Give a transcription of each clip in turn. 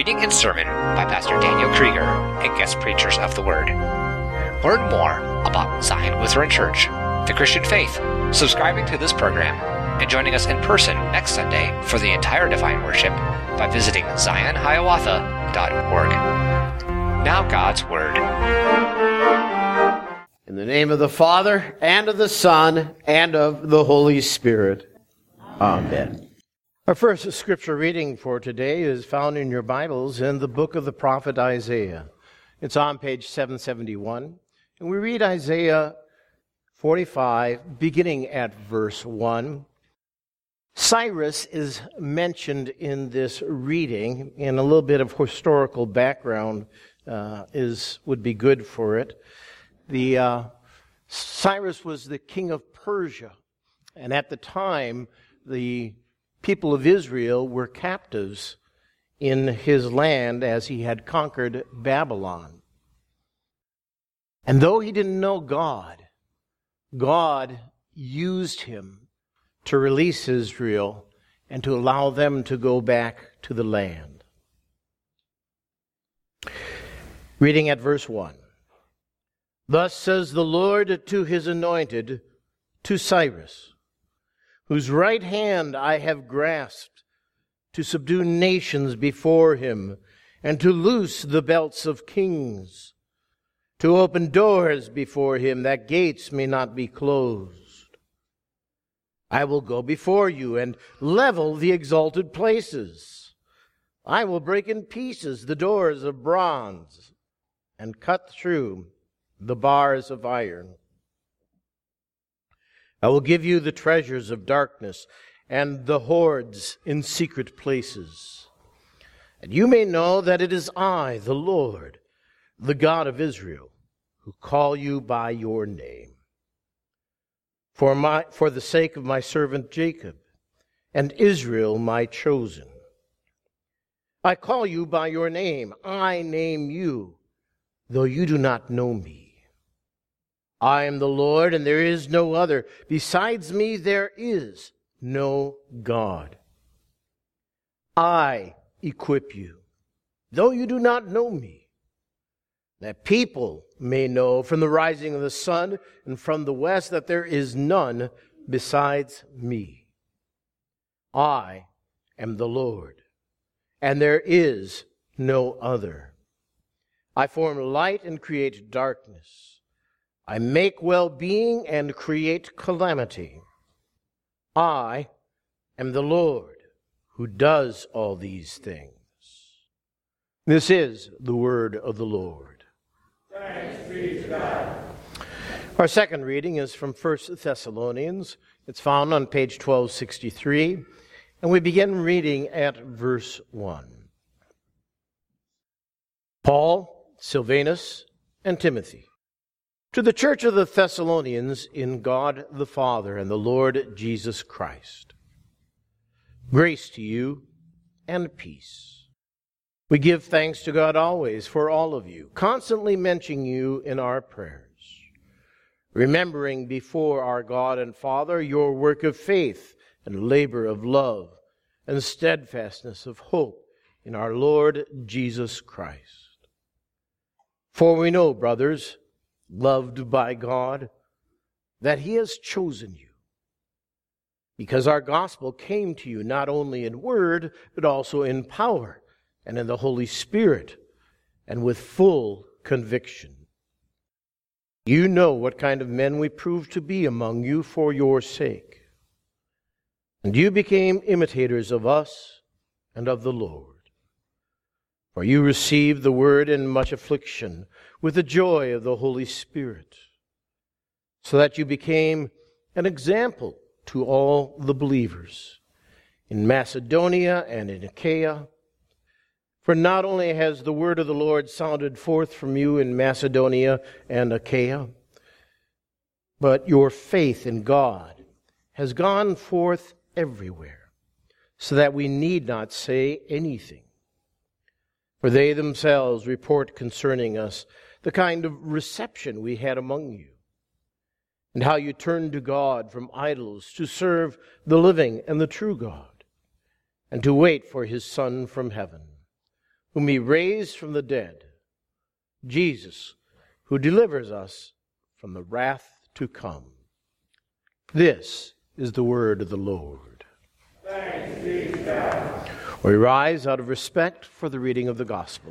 reading and sermon by Pastor Daniel Krieger and guest preachers of the Word. Learn more about Zion Lutheran Church, the Christian faith, subscribing to this program, and joining us in person next Sunday for the entire Divine Worship by visiting ZionHiawatha.org. Now God's Word. In the name of the Father, and of the Son, and of the Holy Spirit. Amen. Our first scripture reading for today is found in your Bibles in the book of the prophet Isaiah. It's on page 771. And we read Isaiah 45, beginning at verse 1. Cyrus is mentioned in this reading, and a little bit of historical background would be good for it. Cyrus was the king of Persia, and at the time, the people of Israel were captives in his land as he had conquered Babylon. And though he didn't know God, God used him to release Israel and to allow them to go back to the land. Reading at verse 1. Thus says the Lord to his anointed, to Cyrus, whose right hand I have grasped, to subdue nations before him, and to loose the belts of kings, to open doors before him, that gates may not be closed. I will go before you and level the exalted places. I will break in pieces the doors of bronze and cut through the bars of iron. I will give you the treasures of darkness and the hoards in secret places. And you may know that it is I, the Lord, the God of Israel, who call you by your name. For the sake of my servant Jacob and Israel, my chosen. I call you by your name. I name you, though you do not know me. I am the Lord, and there is no other. Besides me, there is no God. I equip you, though you do not know me, that people may know from the rising of the sun and from the west that there is none besides me. I am the Lord, and there is no other. I form light and create darkness. I make well-being and create calamity. I am the Lord who does all these things. This is the word of the Lord. Thanks be to God. Our second reading is from 1 Thessalonians. It's found on page 1263, and we begin reading at verse 1. Paul, Silvanus, and Timothy, to the church of the Thessalonians in God the Father and the Lord Jesus Christ. Grace to you and peace. We give thanks to God always for all of you, constantly mentioning you in our prayers, remembering before our God and Father your work of faith and labor of love and steadfastness of hope in our Lord Jesus Christ. For we know, brothers, loved by God, that he has chosen you, because our gospel came to you not only in word, but also in power and in the Holy Spirit, and with full conviction. You know what kind of men we proved to be among you for your sake. And you became imitators of us and of the Lord. For you received the word in much affliction, with the joy of the Holy Spirit, so that you became an example to all the believers in Macedonia and in Achaia. For not only has the word of the Lord sounded forth from you in Macedonia and Achaia, but your faith in God has gone forth everywhere, so that we need not say anything. For they themselves report concerning us the kind of reception we had among you, and how you turned to God from idols to serve the living and the true God, and to wait for his Son from heaven, whom he raised from the dead, Jesus, who delivers us from the wrath to come. This is the word of the Lord. Thanks be to God. We rise out of respect for the reading of the gospel.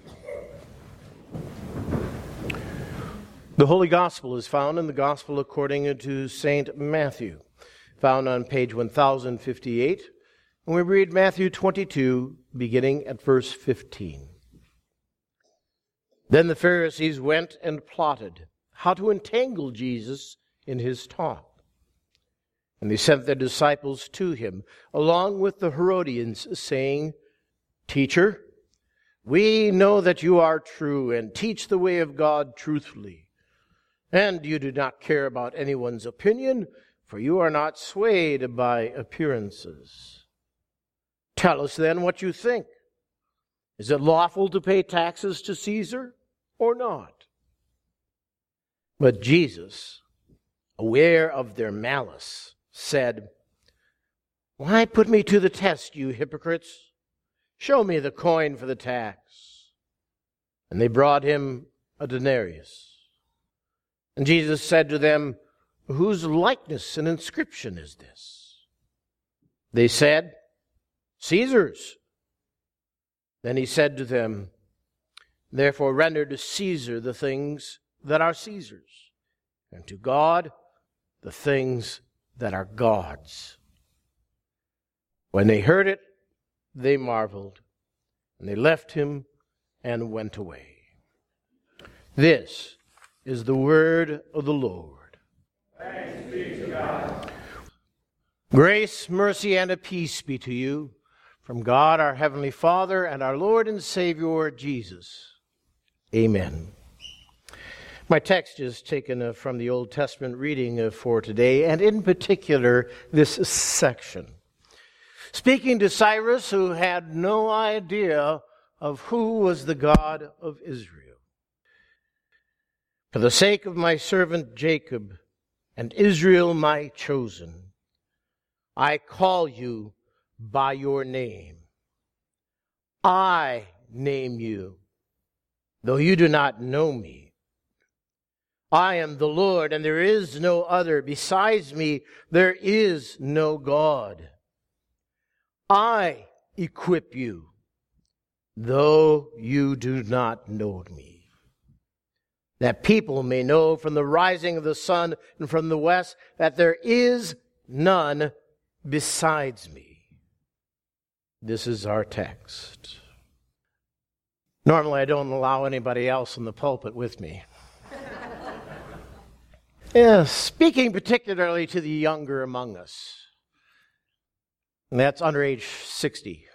The Holy Gospel is found in the Gospel according to St. Matthew, found on page 1058, and we read Matthew 22, beginning at verse 15. Then the Pharisees went and plotted how to entangle Jesus in his talk. And they sent their disciples to him, along with the Herodians, saying, Teacher, we know that you are true and teach the way of God truthfully. And you do not care about anyone's opinion, for you are not swayed by appearances. Tell us then what you think. Is it lawful to pay taxes to Caesar or not? But Jesus, aware of their malice, said, Why put me to the test, you hypocrites? Show me the coin for the tax. And they brought him a denarius. And Jesus said to them, Whose likeness and inscription is this? They said, Caesar's. Then he said to them, Therefore render to Caesar the things that are Caesar's, and to God the things that are God's. When they heard it, they marveled, and they left him and went away. This is the word of the Lord. Thanks be to God. Grace, mercy, and a peace be to you from God our Heavenly Father and our Lord and Savior Jesus. Amen. My text is taken from the Old Testament reading for today, and in particular, this section. Speaking to Cyrus, who had no idea of who was the God of Israel. For the sake of my servant Jacob and Israel my chosen, I call you by your name. I name you, though you do not know me. I am the Lord, and there is no other. Besides me, there is no God. I equip you, though you do not know me, that people may know from the rising of the sun and from the west that there is none besides me. This is our text. Normally, I don't allow anybody else in the pulpit with me. Speaking particularly to the younger among us. And that's under age 60.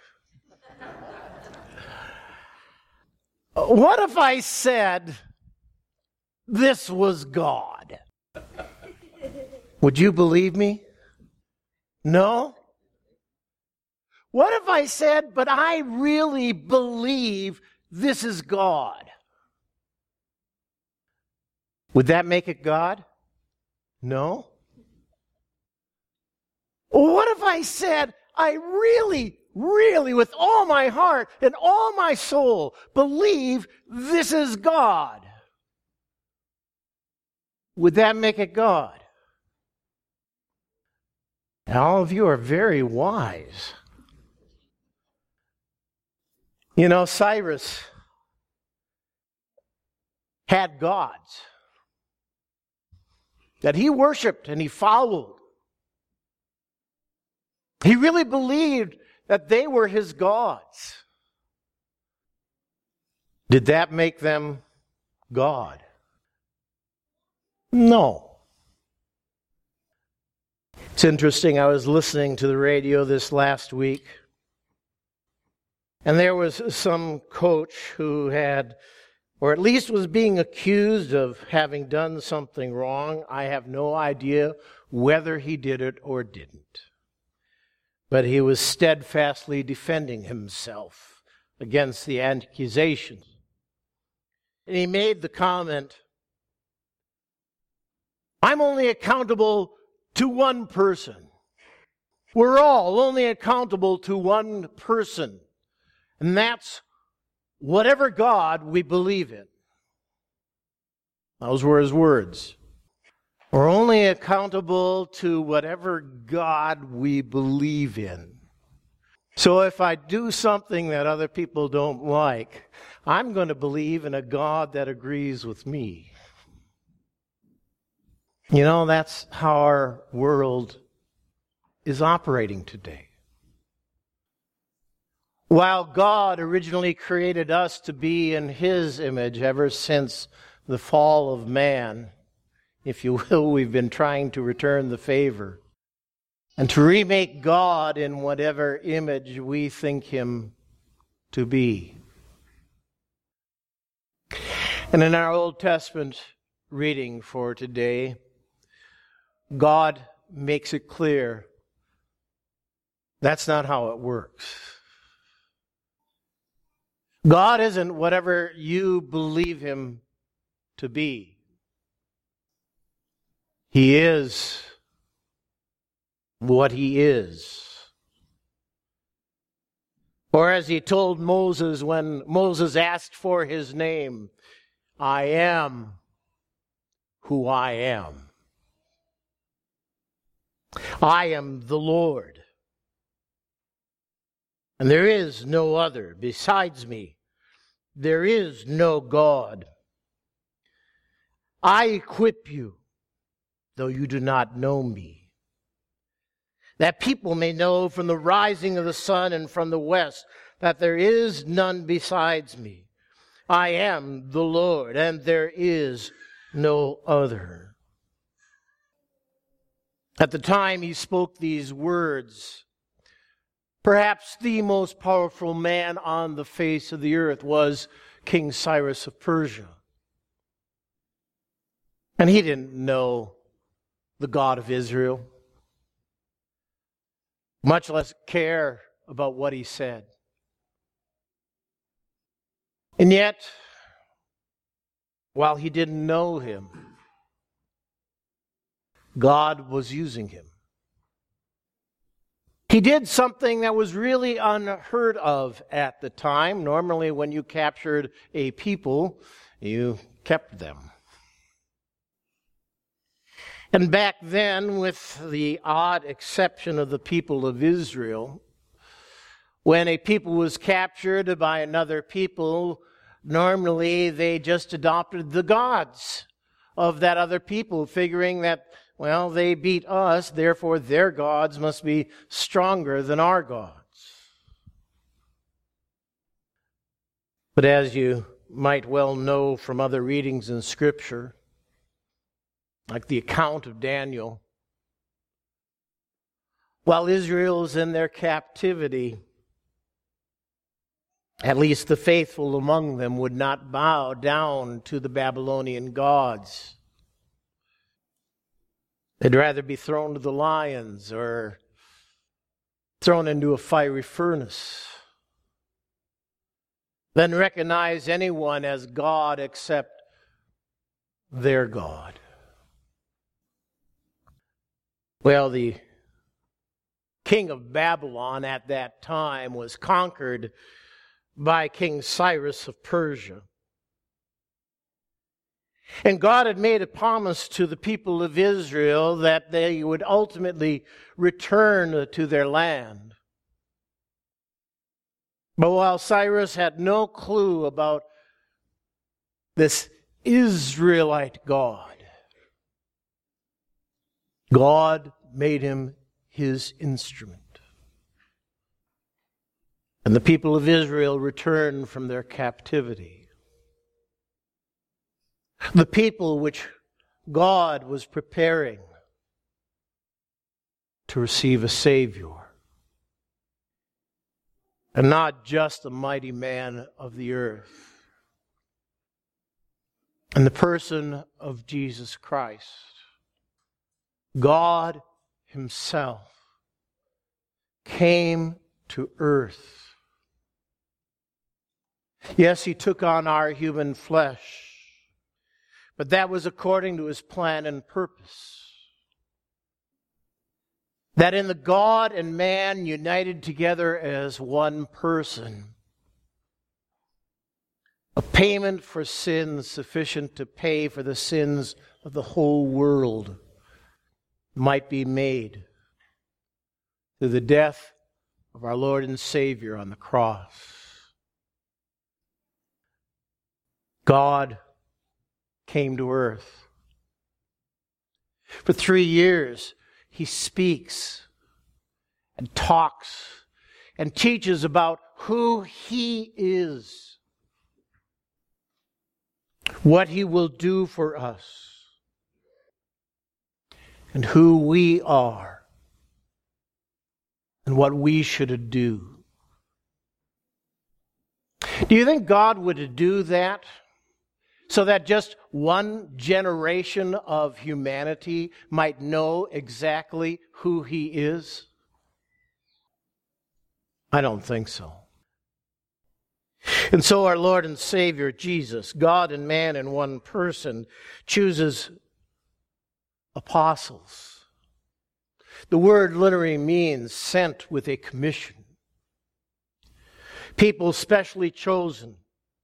What if I said this was God? Would you believe me? No? What if I said, but I really believe this is God? Would that make it God? No? What if I said, I really, with all my heart and all my soul, believe this is God? Would that make it God? And all of you are very wise. You know, Cyrus had gods that he worshiped and he followed. He really believed that they were his gods. Did that make them God? No. It's interesting, I was listening to the radio this last week, and there was some coach who had, or at least was being accused of having done something wrong. I have no idea whether he did it or didn't. But he was steadfastly defending himself against the accusations. And he made the comment, I'm only accountable to one person. We're all only accountable to one person. And that's whatever God we believe in. Those were his words. We're only accountable to whatever God we believe in. So if I do something that other people don't like, I'm going to believe in a God that agrees with me. You know, that's how our world is operating today. While God originally created us to be in his image ever since the fall of man, if you will, we've been trying to return the favor and to remake God in whatever image we think him to be. And in our Old Testament reading for today, God makes it clear that's not how it works. God isn't whatever you believe him to be. He is what he is. Or as he told Moses when Moses asked for his name, I am who I am. I am the Lord, and there is no other besides me. There is no God. I equip you, though you do not know me, that people may know from the rising of the sun and from the west that there is none besides me. I am the Lord, and there is no other. At the time he spoke these words, perhaps the most powerful man on the face of the earth was King Cyrus of Persia. And he didn't know the God of Israel, much less care about what he said. And yet, while he didn't know him, God was using him. He did something that was really unheard of at the time. Normally, when you captured a people, you kept them. And back then, with the odd exception of the people of Israel, when a people was captured by another people, normally they just adopted the gods of that other people, figuring that, well, they beat us, therefore their gods must be stronger than our gods. But as you might well know from other readings in Scripture, like the account of Daniel, while Israel's in their captivity, at least the faithful among them would not bow down to the Babylonian gods. They'd rather be thrown to the lions or thrown into a fiery furnace than recognize anyone as God except their God. Well, the king of Babylon at that time was conquered by King Cyrus of Persia. And God had made a promise to the people of Israel that they would ultimately return to their land. But while Cyrus had no clue about this Israelite God, God made him his instrument. And the people of Israel returned from their captivity. The people which God was preparing to receive a Savior. And not just a mighty man of the earth. In the person of Jesus Christ, God Himself came to earth. Yes, He took on our human flesh, but that was according to His plan and purpose. That in the God and man united together as one person, a payment for sins sufficient to pay for the sins of the whole world might be made through the death of our Lord and Savior on the cross. God came to earth. For 3 years, He speaks and talks and teaches about who He is, what He will do for us, and who we are, and what we should do. Do you think God would do that so that just one generation of humanity might know exactly who He is? I don't think so. And so our Lord and Savior, Jesus, God and man in one person, chooses apostles. The word literally means sent with a commission. People specially chosen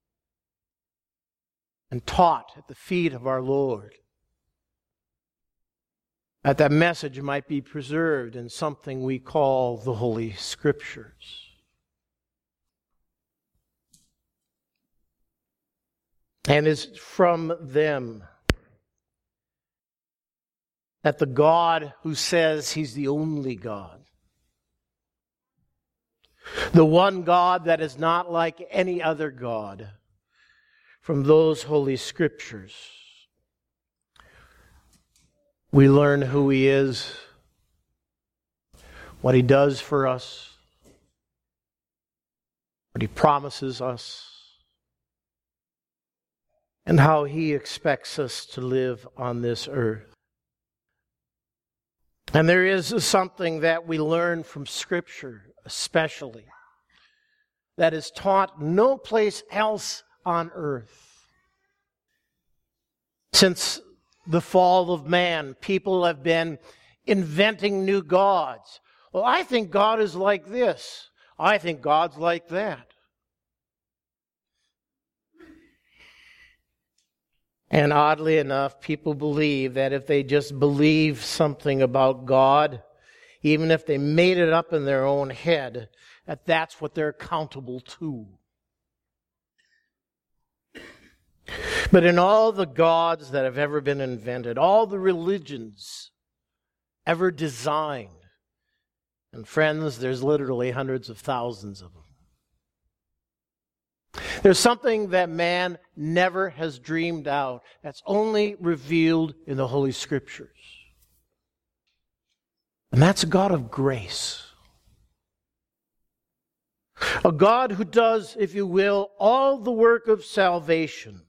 and taught at the feet of our Lord, that that message might be preserved in something we call the Holy Scriptures. And it's from them that the God who says He's the only God, the one God that is not like any other God, from those Holy Scriptures, we learn who He is, what He does for us, what He promises us, and how He expects us to live on this earth. And there is something that we learn from Scripture, especially, that is taught no place else on earth. Since the fall of man, people have been inventing new gods. Well, I think God is like this. I think God's like that. And oddly enough, people believe that if they just believe something about God, even if they made it up in their own head, that that's what they're accountable to. But in all the gods that have ever been invented, all the religions ever designed, and friends, there's literally hundreds of thousands of them, there's something that man never has dreamed out that's only revealed in the Holy Scriptures. And that's a God of grace. A God who does, if you will, all the work of salvation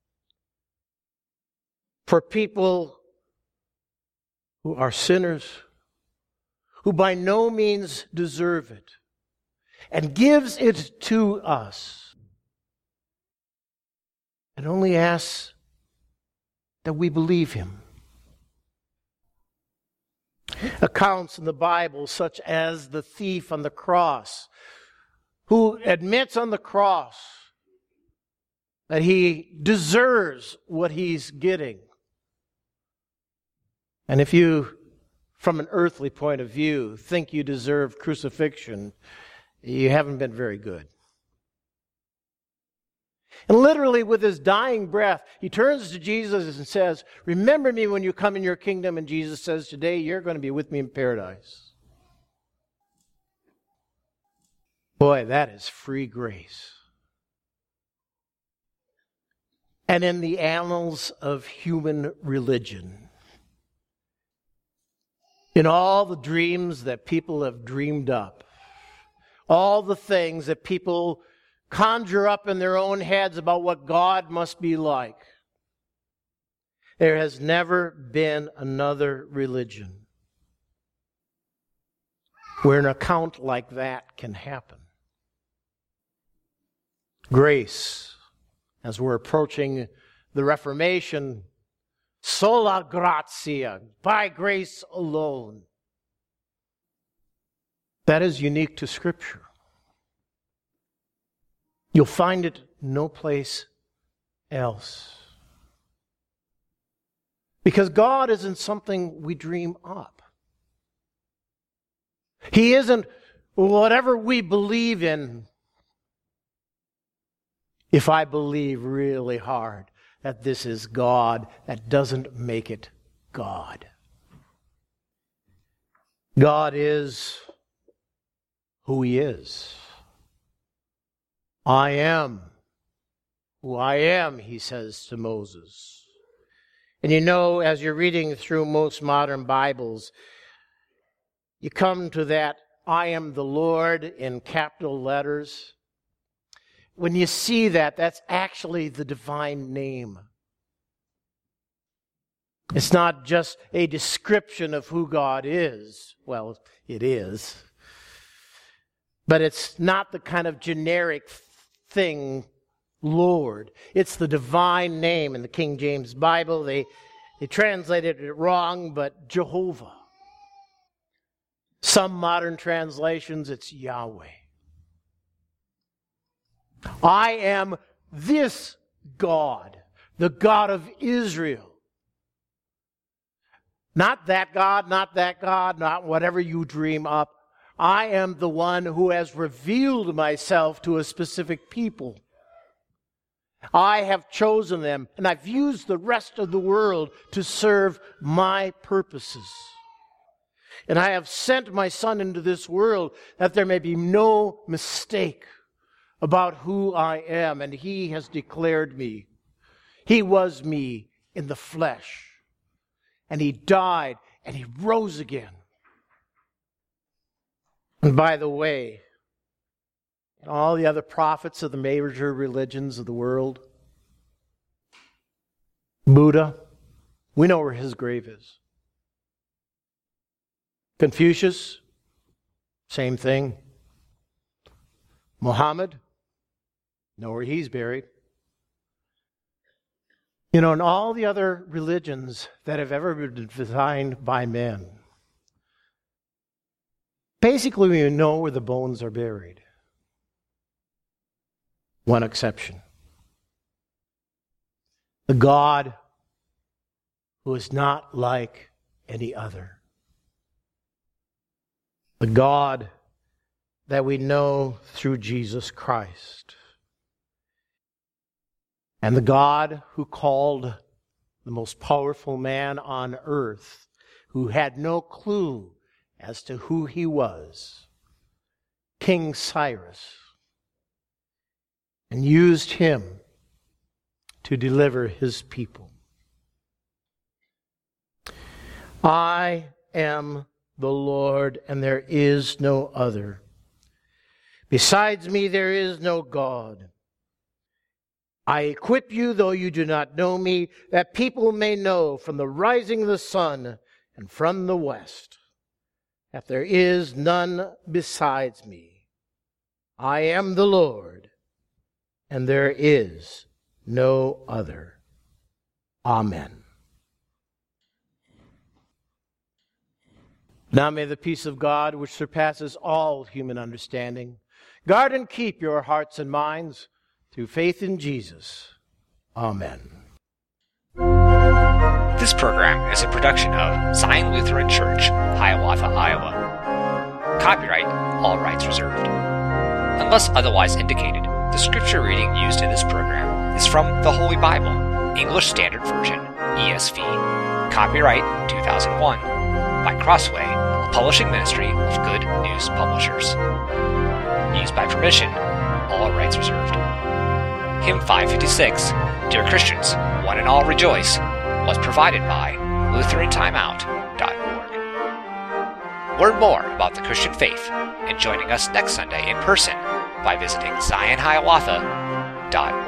for people who are sinners, who by no means deserve it, and gives it to us. And only asks that we believe Him. Accounts in the Bible, such as the thief on the cross, who admits on the cross that he deserves what he's getting. And if you, from an earthly point of view, think you deserve crucifixion, you haven't been very good. And literally with his dying breath, he turns to Jesus and says, "Remember me when you come in your kingdom." And Jesus says, "Today you're going to be with me in paradise." Boy, that is free grace. And in the annals of human religion, in all the dreams that people have dreamed up, all the things that people conjure up in their own heads about what God must be like, there has never been another religion where an account like that can happen. Grace, as we're approaching the Reformation, sola gratia, by grace alone. That is unique to Scripture. You'll find it no place else. Because God isn't something we dream up. He isn't whatever we believe in. If I believe really hard that this is God, that doesn't make it God. God is who He is. I am who I am, He says to Moses. And you know, as you're reading through most modern Bibles, you come to that I am the Lord in capital letters. When you see that, that's actually the divine name. It's not just a description of who God is. Well, it is. But it's not the kind of generic thing, Lord. It's the divine name. In the King James Bible, they translated it wrong, but Jehovah. Some modern translations, it's Yahweh. I am this God, the God of Israel. Not that God, not whatever you dream up. I am the one who has revealed myself to a specific people. I have chosen them, and I've used the rest of the world to serve my purposes. And I have sent my Son into this world that there may be no mistake about who I am, and He has declared me. He was me in the flesh, and He died, and He rose again. And by the way, all the other prophets of the major religions of the world, Buddha, we know where his grave is. Confucius, same thing. Muhammad, know where he's buried. You know, and all the other religions that have ever been designed by men, basically we know where the bones are buried. One exception. The God who is not like any other. The God that we know through Jesus Christ. And the God who called the most powerful man on earth, who had no clue as to who he was, King Cyrus, and used him to deliver his people. I am the Lord, and there is no other. Besides me, there is no God. I equip you, though you do not know me, that people may know from the rising of the sun and from the west that there is none besides me. I am the Lord, and there is no other. Amen. Now may the peace of God, which surpasses all human understanding, guard and keep your hearts and minds through faith in Jesus. Amen. This program is a production of Zion Lutheran Church, Hiawatha, Iowa. Copyright, all rights reserved. Unless otherwise indicated, the scripture reading used in this program is from the Holy Bible, English Standard Version, ESV. Copyright 2001 by Crossway, a publishing ministry of Good News Publishers. Used by permission, all rights reserved. Hymn 556, Dear Christians, One and All Rejoice, was provided by LutheranTimeout.org. Learn more about the Christian faith and joining us next Sunday in person by visiting ZionHiawatha.org.